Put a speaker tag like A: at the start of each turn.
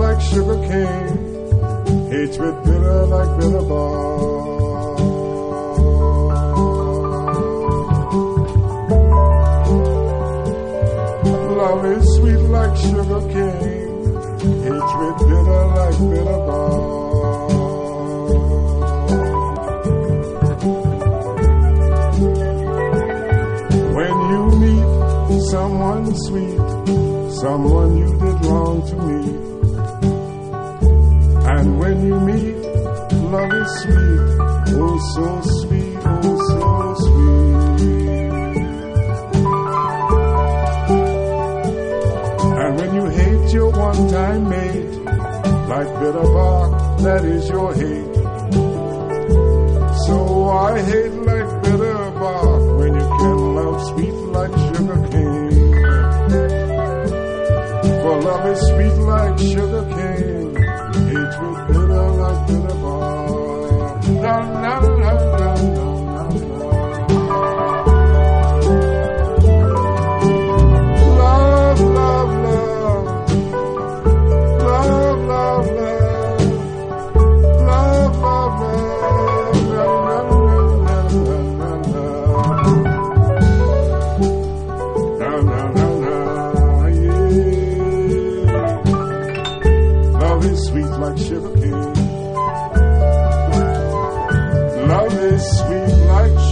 A: like sugar cane, hatred bitter like bitter bark. Love is sweet like sugar cane, hatred bitter like bitter bark. When you meet someone sweet, someone you did wrong to me, and when you meet, love is sweet, oh so sweet, oh so sweet. And when you hate your one-time mate, like bitter bark, that is your hate. So I hate like bitter bark when you can love sweet like sugar cane. For love is sweet like sugar cane, hatred bitter like bitter bark. Na na na na na na. Love, love, love. Love, love, love. Love, love, love. Na na na na. Love is sweet like sugar cane. Love is sweet like